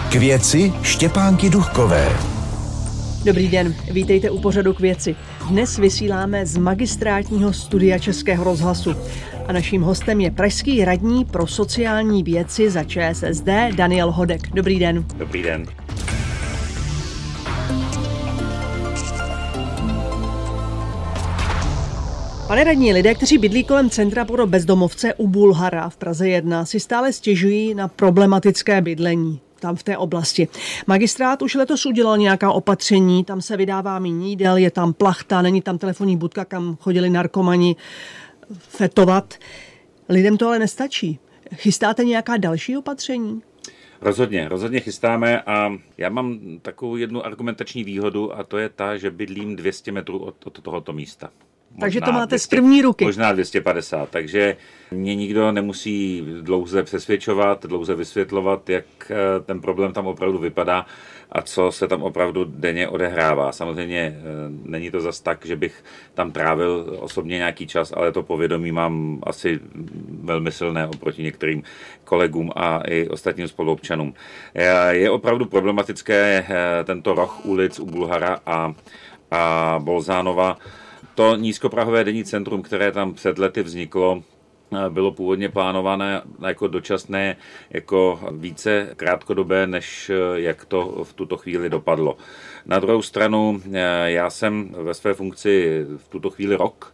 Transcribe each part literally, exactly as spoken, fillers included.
K věci Štěpánky Duchkové. Dobrý den, vítejte u pořadu K věci. Dnes vysíláme z magistrátního studia Českého rozhlasu. A naším hostem je pražský radní pro sociální věci za ČSSD Daniel Hodek. Dobrý den. Dobrý den. Pane radní, lidé, kteří bydlí kolem centra pro bezdomovce u Bulhara v Praze jedna, si stále stěžují na problematické bydlení tam v té oblasti. Magistrát už letos udělal nějaká opatření, tam se vydává míň jídel, je tam plachta, není tam telefonní budka, kam chodili narkomani fetovat. Lidem to ale nestačí. Chystáte nějaká další opatření? Rozhodně, rozhodně chystáme a já mám takovou jednu argumentační výhodu a to je ta, že bydlím dvě stě metrů od, od tohoto místa. Možná takže to máte dvě stě, z první ruky. Možná dvě stě padesát, takže mě nikdo nemusí dlouze přesvědčovat, dlouze vysvětlovat, jak ten problém tam opravdu vypadá a co se tam opravdu denně odehrává. Samozřejmě není to zas tak, že bych tam trávil osobně nějaký čas, ale to povědomí mám asi velmi silné oproti některým kolegům a i ostatním spoluobčanům. Je opravdu problematické tento roh ulic u Bulhara a, a Bolzánova. To nízkoprahové denní centrum, které tam před lety vzniklo, bylo původně plánované jako dočasné, jako více krátkodobé, než jak to v tuto chvíli dopadlo. Na druhou stranu, já jsem ve své funkci v tuto chvíli rok,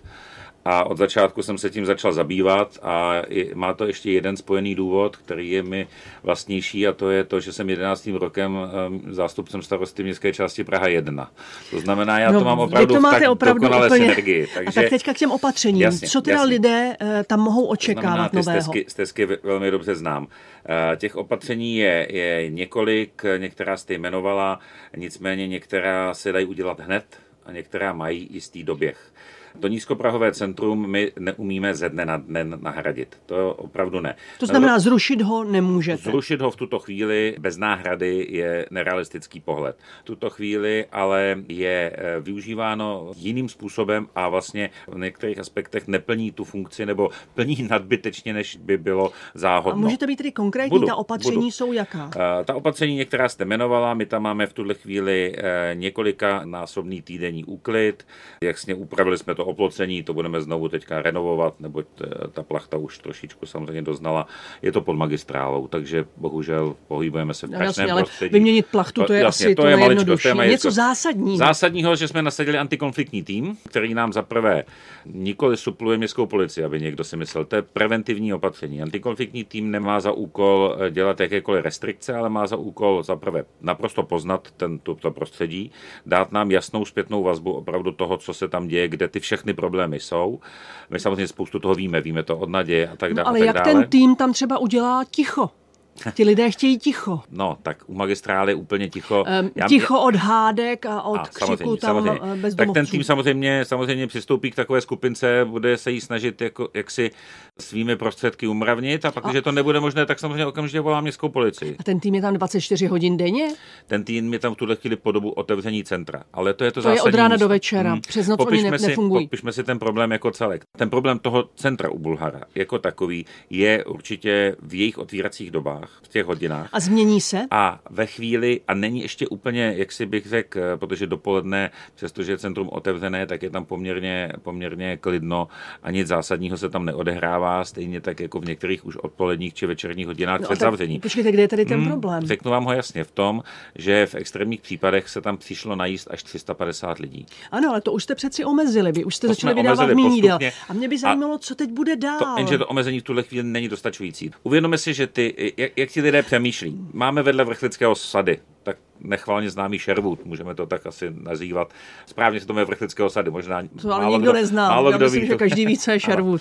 a od začátku jsem se tím začal zabývat a má to ještě jeden spojený důvod, který je mi vlastnější a to je to, že jsem jedenáctým rokem zástupcem starosty městské části Praha jedna. To znamená, já no, to mám opravdu to v tak opravdu dokonalé úplně... synergii. Takže... A tak teďka k těm opatřením. Jasně, Co teda jasně. lidé uh, tam mohou očekávat to znamená, nového? Ty stezky, stezky velmi dobře znám. Uh, těch opatření je, je několik, některá jste jmenovala, nicméně některá se dají udělat hned a některá mají jistý doběh. To nízkoprahové centrum my neumíme ze dne na den nahradit. To opravdu ne. To znamená, zrušit ho nemůžete. Zrušit ho v tuto chvíli bez náhrady je nerealistický pohled. V tuto chvíli ale je využíváno jiným způsobem a vlastně v některých aspektech neplní tu funkci nebo plní nadbytečně, než by bylo záhodno. A můžete být tedy konkrétní, budu, ta opatření budu. Jsou jaká? Ta opatření některá jste jmenovala, my tam máme v tuhle chvíli několika násobný týdenní úklid, jasně upravili jsme to oplocení, to budeme znovu teďka renovovat, neboť ta plachta už trošičku samozřejmě doznala. Je to pod magistrálou, takže bohužel pohybujeme se v pražském no, prostředí. Vyměnit plachtu, to je jasně, asi to, to je nejjednodušší. Maličko, Něco zásadního. Zásadního, že jsme nasadili antikonfliktní tým, který nám zaprvé nikoli supluje městskou policii, aby někdo si myslel, to je preventivní opatření. Antikonfliktní tým nemá za úkol dělat jakékoliv restrikce, ale má za úkol zaprvé naprosto poznat tento prostředí, dát nám jasnou zpětnou vazbu opravdu toho, co se tam děje, kde ty všechny problémy jsou. My samozřejmě spoustu toho víme, víme to od Naděje a tak dále. No, ale tak jak dále. ten tým tam třeba udělá ticho? Ti lidé chtějí ticho. No, tak u magistrály úplně ticho. Um, Já, ticho od hádek a od a, křiku tam bezdomovců. Tak ten tým samozřejmě, samozřejmě přistoupí k takové skupince, bude se jí snažit jako, jak si svými prostředky umravnit a pak, a... když to nebude možné, tak samozřejmě okamžitě volá městskou policii. A ten tým je tam dvacet čtyři hodin denně? Ten tým je tam v tuhle chvíli po dobu otevření centra. Ale to je to, to zásadní. To je od rána místo. do večera. Hmm. Přes noc oni ne- si, nefungují. Popišme si ten problém jako celek. Ten problém toho centra u Bulhara jako takový je určitě v jejich otvíracích dobách, v těch hodinách. A změní se? A ve chvíli, a není ještě úplně, jak si bych řekl, protože dopoledne, přestože je centrum otevřené, tak je tam poměrně, poměrně klidno a nic zásadního se tam neodehrává, stejně tak jako v některých už odpoledních či večerních hodinách no před zavřením. Počkejte, kde je tady ten hmm, problém? Řeknu vám ho jasně v tom, že v extrémních případech se tam přišlo najíst až tři sta padesát lidí. Ano, ale to už jste přeci omezili, vy už jste to začali vydávat méně jídel. A mě by zajímalo, a co teď bude dál. To, jenže to omezení v tuhle chvíli není dostačující. Uvědomme si, že ty, jak, jak ti lidé přemýšlí. Máme vedle Vrchlického sady, tak nechvalně známý Sherwood, můžeme to tak asi nazývat. Správně se to jmenuje Vrchlického sady, možná to ale nikdo nezná. Málo Já kdo myslím, ví, že to... každý ví, co je Sherwood.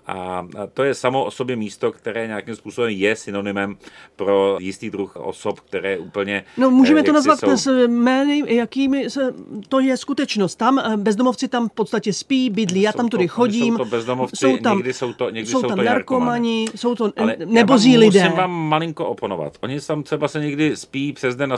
A to je samo o sobě místo, které nějakým způsobem je synonymem pro jistý druh osob, které úplně... No můžeme to nazvat jsou... s jmény, jakými se, to je skutečnost. Tam bezdomovci tam v podstatě spí, bydlí, já tam tudy chodím. Jsou to bezdomovci, jsou tam, někdy jsou to někdy jsou jsou tam to narkomani, jsou to ale nebozí lidé. Musím vám malinko oponovat. Oni tam třeba se někdy spí přes den na sluníčku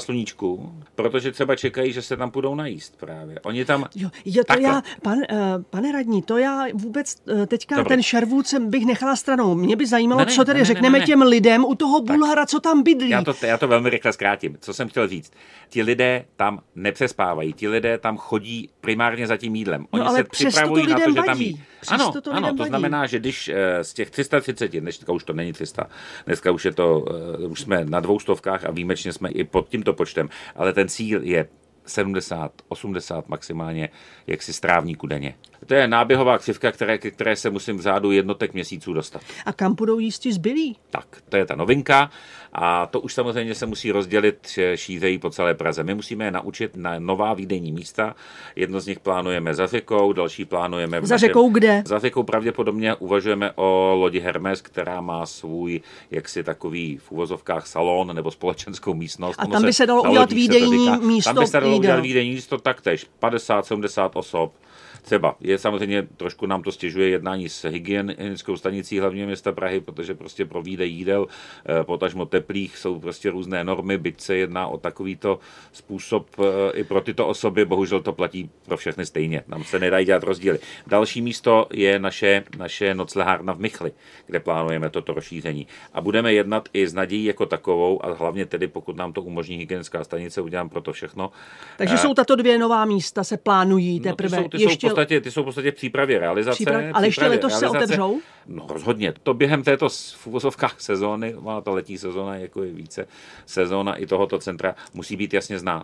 nabídku, protože třeba čekají, že se tam půjdou najíst právě. Oni tam... Jo, jo to já, pan, uh, pane radní, to já vůbec uh, teďka Dobre. ten šervůd bych nechala stranou. Mě by zajímalo, ne, ne, co tedy ne, řekneme ne, ne, ne. těm lidem u toho Bulhara, tak, co tam bydlí. Já to, já to velmi rychle zkrátím. Co jsem chtěl říct? Ti lidé tam nepřespávají, ti lidé tam chodí primárně za tím jídlem. Oni no, ale se připravují to na to, že vadí. tam jí. Ano, to, ano, to znamená, že když z těch tři sta třicet, dneska už to není tři sta, dneska už je to, už jsme na dvoustovkách a výjimečně jsme i pod tímto počtem, ale ten cíl je sedmdesát, osmdesát maximálně jaksi strávníků denně. To je náběhová křivka, které, které se musím v řádu jednotek měsíců dostat. A kam budou jíst ti zbylí? Tak, to je ta novinka a to už samozřejmě se musí rozdělit šířejí po celé Praze. My musíme je naučit na nová výdejní místa. Jedno z nich plánujeme za řekou, další plánujeme... Za řekou kde? Za řekou pravděpodobně uvažujeme o lodi Hermes, která má svůj jaksi takový v uvozovkách salon nebo společenskou místnost. A tam by se dalo udělat výdejní místo. Tam by se dalo udělat výdejní místo taktéž. padesát sedmdesát osob. Třeba. Je samozřejmě, trošku nám to stěžuje jednání s hygienickou stanicí hlavního města Prahy, protože prostě pro výdej jídel, potažmo teplých, jsou prostě různé normy, byť se jedná o takovýto způsob i pro tyto osoby, bohužel to platí pro všechny stejně. Nám se nedají dělat rozdíly. Další místo je naše, naše noclehárna v Michli, kde plánujeme toto rozšíření. A budeme jednat i s nadějí jako takovou, a hlavně tedy, pokud nám to umožní hygienická stanice, udělám pro to všechno. Takže uh, jsou tato dvě nová místa, se plánují teprve. No, ty jsou, ty ještě... jsou Ty jsou v podstatě v přípravě realizace. Příprav... Ale ještě letos realizace. se otevřou? No rozhodně. To během této v uvozovkách sezóny, ona ta letní sezóna jako je více sezóna i tohoto centra, musí být jasně znát.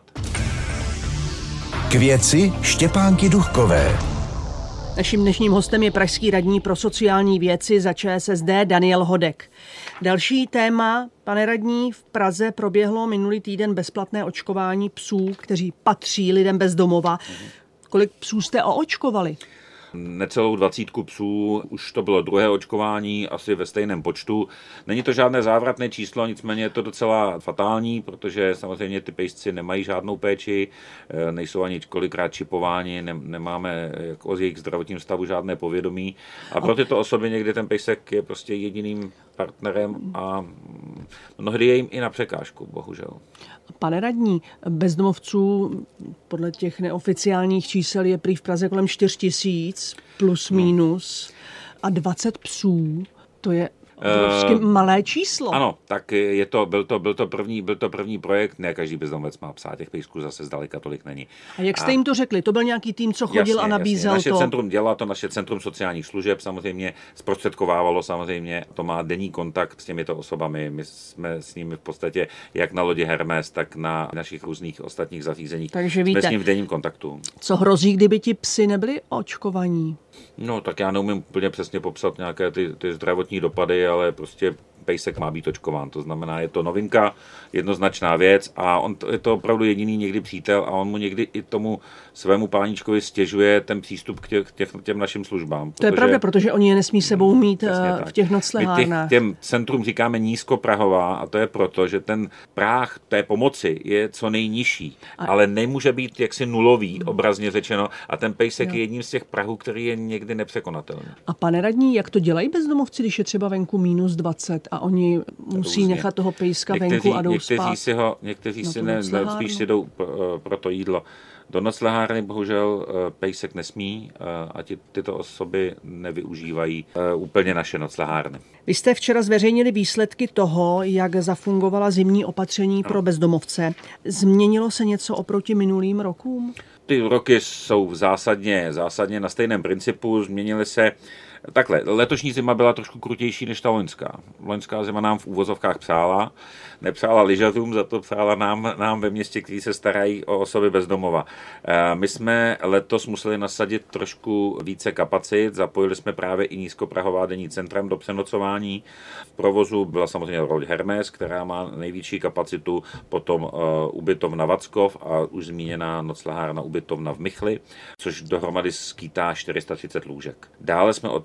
K věci Štěpánky Duchkové. Naším dnešním hostem je pražský radní pro sociální věci za ČSSD Daniel Hodek. Další téma, pane radní, v Praze proběhlo minulý týden bezplatné očkování psů, kteří patří lidem bez domova. Mhm. Kolik psů jste oočkovali? Necelou dvacítku psů, už to bylo druhé očkování, asi ve stejném počtu. Není to žádné závratné číslo, nicméně je to docela fatální, protože samozřejmě ty pejsci nemají žádnou péči, nejsou ani kolikrát čipováni, ne, nemáme jako o jejich zdravotním stavu žádné povědomí. A pro tyto osoby někdy ten pejsek je prostě jediným partnerem a mnohdy je jim i na překážku, bohužel. Pane radní, bezdomovců podle těch neoficiálních čísel je prý v Praze kolem čtyři tisíc plus minus a dvacet psů, to je obrovsky uh, malé číslo. Ano, tak je to, byl, to, byl, to první, byl to první projekt, ne každý bezdomovec má psa, těch pejsků zase zdaleka tolik není. A jak jste a, jim to řekli? To byl nějaký tým, co chodil jasně, a nabízel jasně. Naše to? centrum dělá to, naše centrum sociálních služeb samozřejmě zprostředkovávalo samozřejmě, to má denní kontakt s těmito osobami, my jsme s nimi v podstatě jak na lodi Hermes, tak na našich různých ostatních zařízeních. Takže víte, jsme s ním v denním kontaktu. Co hrozí, kdyby ti psi nebyli očkovaní? No, tak já neumím úplně přesně popsat nějaké ty, ty zdravotní dopady, ale prostě pejsek má být očkován. To znamená, je to novinka, jednoznačná věc a on to, je to opravdu jediný někdy přítel a on mu někdy i tomu svému páničkovi stěžuje ten přístup k, těch, těch, těm našim službám. To protože, je pravda, protože oni je nesmí sebou mít v těch noclehárnách. My těch, těm centrum říkáme nízkoprahová a to je proto, že ten práh té pomoci je co nejnižší, a... ale nemůže být jaksi nulový, obrazně řečeno, a ten pejsek jo. je jedním z těch prahů, který je někdy nepřekonatelný. A pane radní, jak to dělají bezdomovci, když je třeba venku minus dvacet a oni musí různě. nechat toho pejska někteří, venku a jdou někteří spát? Si ho, někteří si ne, spíš si jdou pro to jídlo. Do noclehárny bohužel pejsek nesmí a ty, tyto osoby nevyužívají úplně naše noclehárny. Vy jste včera zveřejnili výsledky toho, jak zafungovala zimní opatření no. pro bezdomovce. Změnilo se něco oproti minulým rokům? Ty roky jsou zásadně, zásadně na stejném principu, změnily se. Takhle, letošní zima byla trošku krutější než ta loňská. Loňská zima nám v úvozovkách přála, nepřála lyžařům, za to přála nám, nám ve městě, kteří se starají o osoby bez domova. My jsme letos museli nasadit trošku více kapacit, zapojili jsme právě i nízkoprahová denní centrum do přenocování. V provozu byla samozřejmě loď Hermes, která má největší kapacitu, potom ubytovna Vackov a už zmíněná noclehárna ubytovna v Michli, což dohromady skýtá čtyři sta třicet lůžek. Dále jsme otevřeli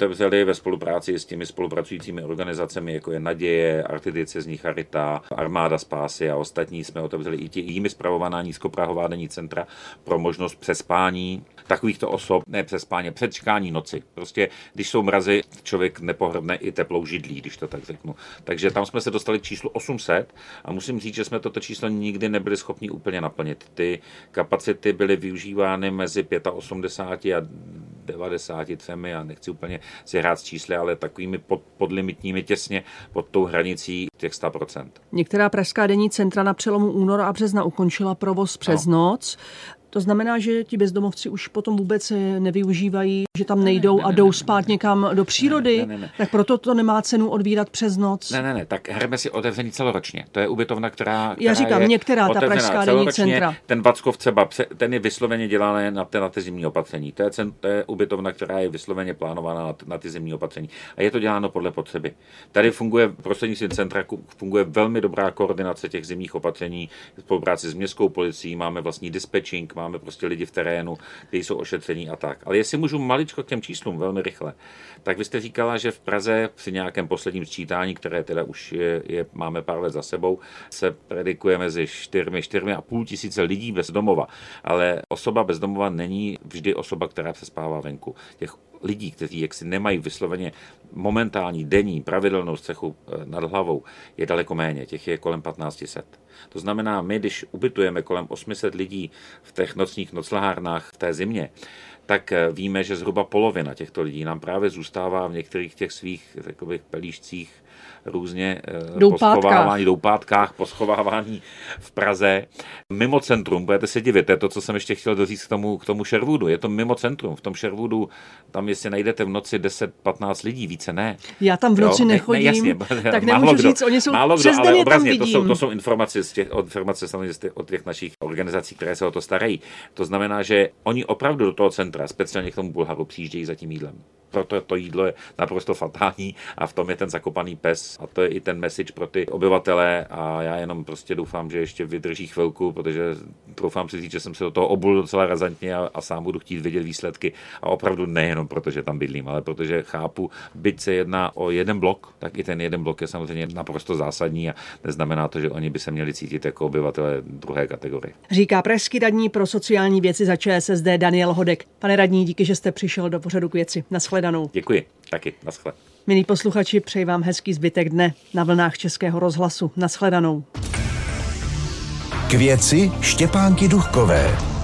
otevřeli ve spolupráci s těmi spolupracujícími organizacemi, jako je Naděje, Artidiecézní charita, Armáda spásy a ostatní. Jsme otevřeli i ti jimi spravovaná nízkoprahová denní centra pro možnost přespání takovýchto osob, ne přespání, předčkání noci. Prostě, když jsou mrazy, člověk nepohrdne i teplou židlí, když to tak řeknu. Takže tam jsme se dostali k číslu osm set a musím říct, že jsme toto číslo nikdy nebyli schopni úplně naplnit. Ty kapacity byly využívány mezi osmdesáti pěti a devadesáti třemi a nechci úplně si hrát s čísly, ale takovými pod, podlimitními těsně pod tou hranicí těch sto procent. Některá pražská denní centra na přelomu února a března ukončila provoz přes no. noc. To znamená, že ti bezdomovci už potom vůbec nevyužívají, že tam nejdou ne, ne, ne, a jdou spát ne, někam do přírody, ne, ne, ne, ne. Tak proto to nemá cenu odvírat přes noc. Ne, ne, ne, tak Hermes je otevřený celoročně. To je ubytovna, která, která Já říkám, je některá ta pražská denní centra. Ten Vackov třeba, ten je vysloveně dělaný na, na ty zimní opatření. To je, cen, to je ubytovna, která je vysloveně plánovaná na, na ty zimní opatření. A je to děláno podle potřeby. Tady funguje prostřednictvím centra funguje velmi dobrá koordinace těch zimních opatření, spolupráci s městskou policií, máme vlastní dispečing, máme prostě lidi v terénu, kteří jsou ošetření a tak. Ale jestli můžu maličko k těm číslům, velmi rychle, tak vy jste říkala, že v Praze při nějakém posledním sčítání, které teda už je, je, máme pár let za sebou, se predikuje mezi čtyřmi, čtyřmi a půl tisíce lidí bez domova. Ale osoba bez domova není vždy osoba, která přespává venku. Těch lidí, kteří jaksi nemají vysloveně momentální, denní, pravidelnou střechu nad hlavou, je daleko méně. Těch je kolem patnáct set. To znamená, my, když ubytujeme kolem osm set lidí v těch nocních noclahárnách v té zimě, tak víme, že zhruba polovina těchto lidí nám právě zůstává v některých těch svých, řekl bych, pelíšcích různě poschovávání, doupátkách, poschovávání v Praze. Mimo centrum, budete se divit, to je to, co jsem ještě chtěl doříct k tomu, k tomu Sherwoodu. Je to mimo centrum. V tom Sherwoodu, tam jestli najdete v noci deset patnáct lidí, více ne. Já tam v noci jo? nechodím, ne, ne, jasně, tak nemůžu kdo, říct, oni jsou málo kdo, ale obrazně, to jsou, to jsou informace, z těch, informace samozřejmě od těch našich organizací, které se o to starají. To znamená, že oni opravdu do toho centra, speciálně k tomu Bulharu, přijíždějí za tím jídlem. Proto to jídlo je naprosto fatální a v tom je ten zakopaný pes a to je i ten message pro ty obyvatele a já jenom prostě doufám, že ještě vydrží chvilku, protože doufám si říct, že jsem se do toho obul docela razantně a, a sám budu chtít vidět výsledky a opravdu nejenom protože tam bydlím, ale protože chápu, byť se jedná o jeden blok, tak i ten jeden blok je samozřejmě naprosto zásadní a neznamená to, že oni by se měli cítit jako obyvatele druhé kategorie. Říká pražský radní pro sociální věci za ČSSD Daniel Hodek. Pane radní, díky, že jste přišel do pořadu K věci. Nashledanou. Děkuji, taky, naschle. Milí posluchači, přeji vám hezký zbytek dne na vlnách Českého rozhlasu. Nashledanou. K věci Štěpánky Duchkové.